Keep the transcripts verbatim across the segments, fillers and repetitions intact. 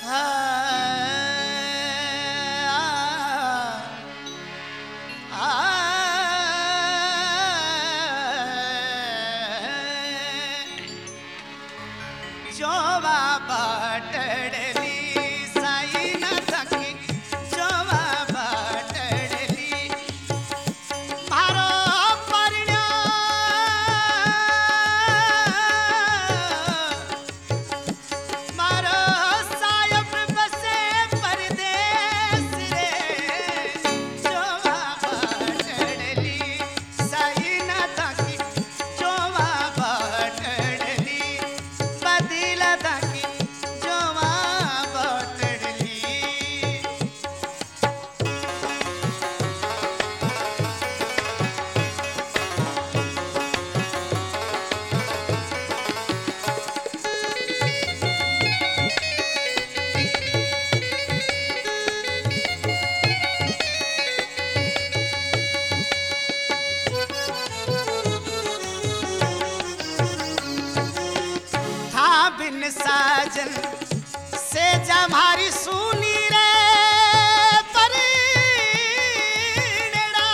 जोवा बटड़ली साई न थकी जोवा बटड़ली मारो परिणो मारो सायब बसे परदेस रे जोवा बटड़ली साई न थकी जोवा बटड़ली बदिला थकी जोवा बटड़ली था बिन साजन से जमारी सुनी रे परिणेड़ा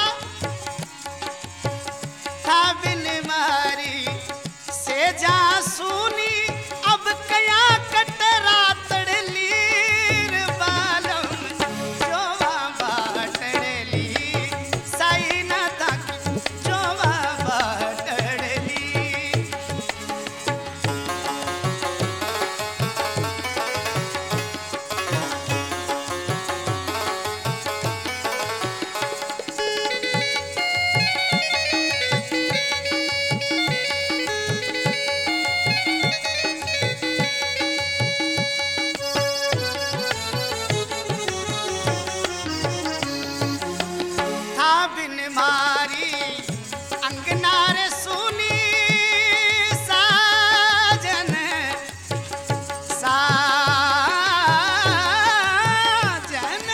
था बिन मारी से जा सुनी अब कया कटरा तड़ली रे बालम जोवा बाटड़ली साई न तक जोवा बाटड़ली था बिन मारी अंगना रे सुनी साजन साजन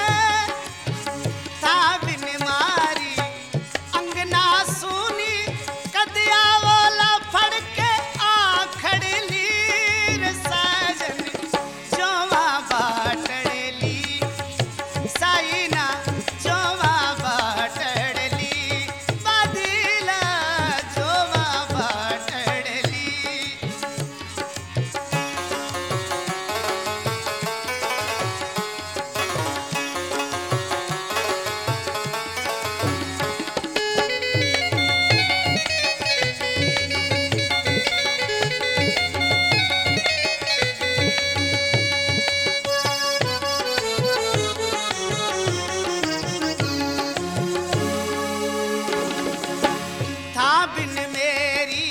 था बिन मारी अंगना सुनी कदिया वाला फड़के आखड़ली रे साजन जोवा बाटड़ली साई ना जोवा बाटड़ली बदिला जोवा बाटड़ली था बिन मेरी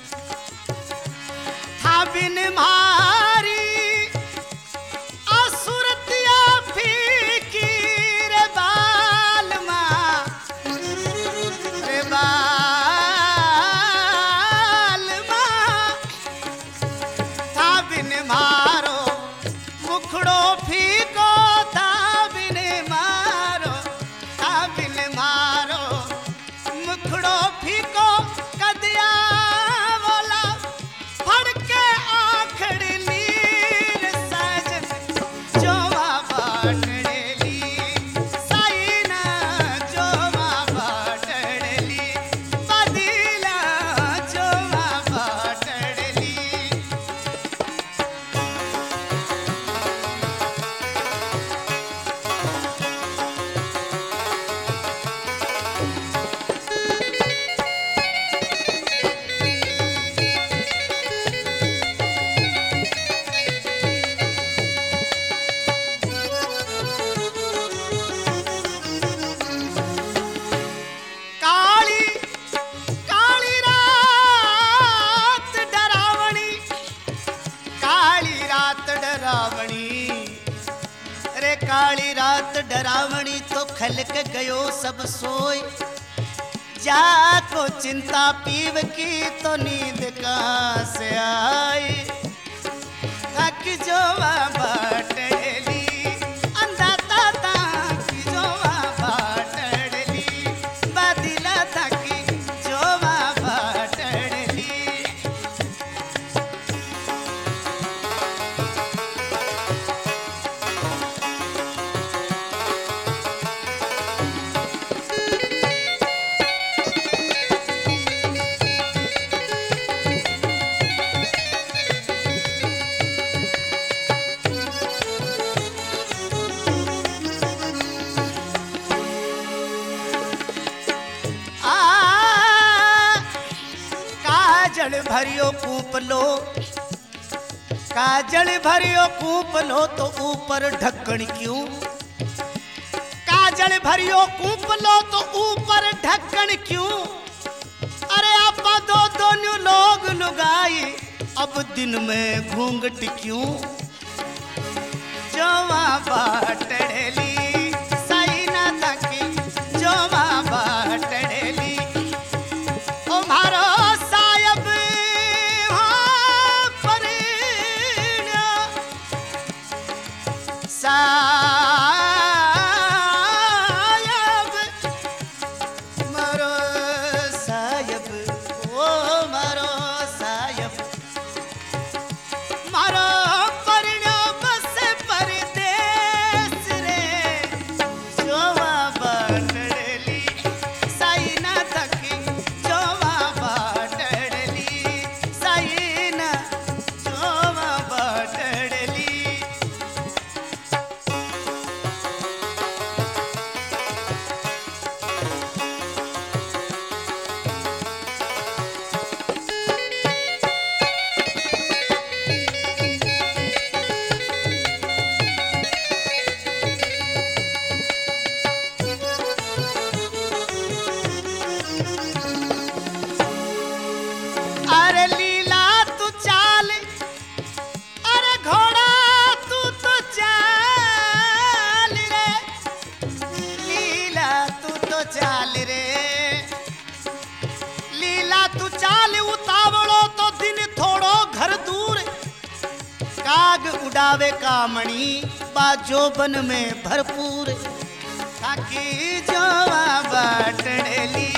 था बिन मारी असुरतिया फीकी रे बालमा रे बालमा था बिन मारो मुखड़ो फीको था बिन मारो था बिन मारो मुखड़ो फीको कदिया वाला फड़के आखड़ली रे साजन जोवा बाटड़ली साई ना जोवा बाटड़ली बदिला जोवा बाटड़ली काली काली रात डरावणी काली रात डरावणी रे काली रात डरावणी तो खलक गयो सब सोई जाको चिंता पीव की तो नींद कहाँ से आई थक जोवा बाटड़ली अंधाता की जोवा बाटड़ली बदिला थकी जोवा बाटड़ली काजल भरियो कूप लो, काजल भरियो कूप लो तो ऊपर ढक्कन क्यों? काजल भरियो कूप लो तो ऊपर ढक्कन क्यों? अरे आपा दो दोनों लोग लुगाई, अब दिन में घूंघट क्यों? जोवा बाटड़ेली सही ना तकी, जोवा बाटड़ेली ओ मारो सायब हाँ परिण्य सायब मारो सायब ओ मारो सायब मारो चाल रे लीला तू चाल उतावड़ो तो दिन थोड़ो घर दूर, काग उड़ावे कामणी बाजोबन में भरपूर, ताकि जोवा बाटड़ेली